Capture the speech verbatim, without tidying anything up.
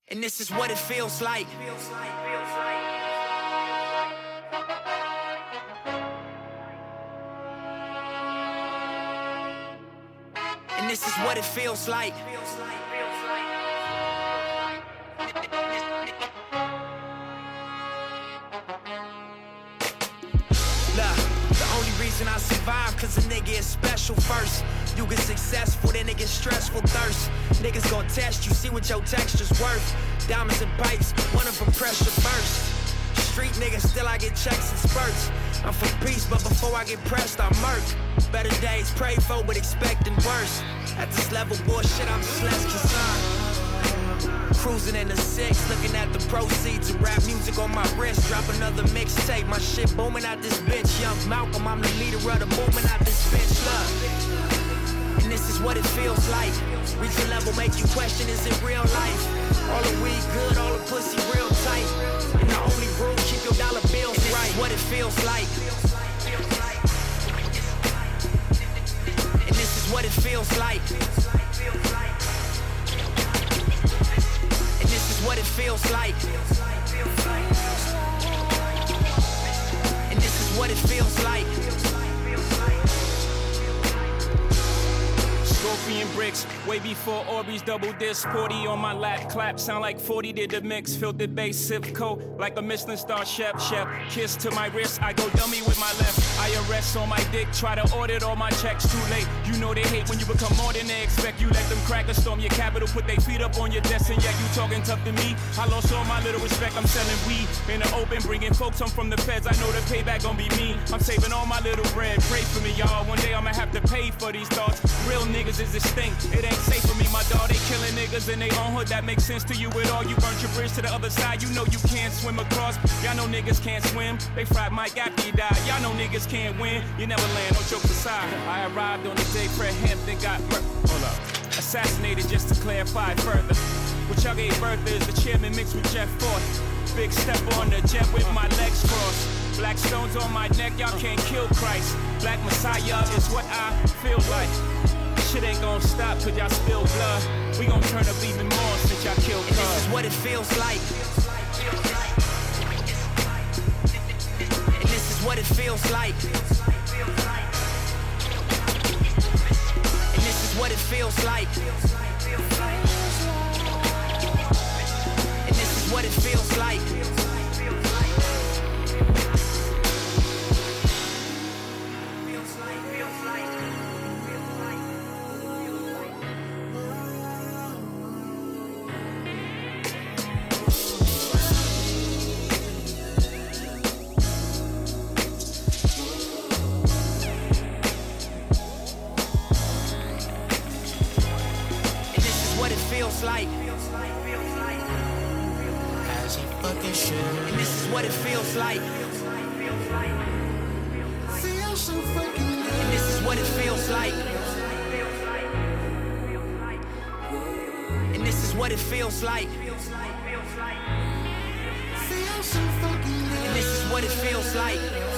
And this is what it feels like. And this is what it feels like. The only reason I survive, cause a nigga is special first. You get successful, then it gets stressful thirst. Niggas gon' test you, see what your texture's worth. Diamonds and pipes, one of them pressure burst. Street niggas, still I get checks and spurts. I'm for peace, but before I get pressed, I murk. Better days pray for, but expecting worse. At this level, bullshit, I'm just less concerned. Cruising in the six, looking at the proceeds of rap music on my wrist. Drop another mixtape, my shit booming out this bitch. Young Malcolm, I'm the leader of the movement out this bitch. Love, and this is what it feels like. Reach a level, make you question, is it real life? All the weed good, all the pussy real tight. And the only rule, keep your dollar bills right. This is what it feels like. And this is what it feels like. And this is what it feels like. And this is what it feels like. Scorpion bricks, way before Orbeez double disc. forty on my lap, clap, sound like forty did the mix. Filtered bass, sip coat, like a Michelin star chef, chef. Kiss to my wrist, I go dummy with my left. I arrest on my dick, try to audit all my checks, too late. You know they hate when you become more than they expect. You let them crackers storm your capital, put their feet up on your desk, and yet you talking tough to me. I lost all my little respect, I'm selling weed in the open, bringing folks home from the feds. I know the payback gon' be me. I'm saving all my little bread, pray for me, y'all. One day I'ma have to pay for these thoughts. Real niggas is distinct, it ain't safe for me, my dog. They killing niggas in their own hood, that makes sense to you at all. You burnt your bridge to the other side, you know you can't swim across. Y'all know niggas can't swim, they fried Mike after he died. Y'all know niggas can't win, you never land, no jokes aside. I arrived on the day Fred Hampton got murdered, hold up, assassinated, just to clarify further. What y'all gave birth is the chairman mixed with Jeff Ford. Big step on the jet with my legs crossed. Black stones on my neck, y'all can't kill Christ. Black Messiah is what I feel like. Shit ain't gon' stop cause y'all spill blood. We gon' turn up even more since y'all killed cuz. And this is what it feels like. And this is what it feels like. And this is what it feels like. And this is what it feels like. Feels like. As he fucking should. And this is what it feels like. Feels so fucking good. And this is what it feels like. And this is what it feels like. Feels so fucking good. And this is what it feels like.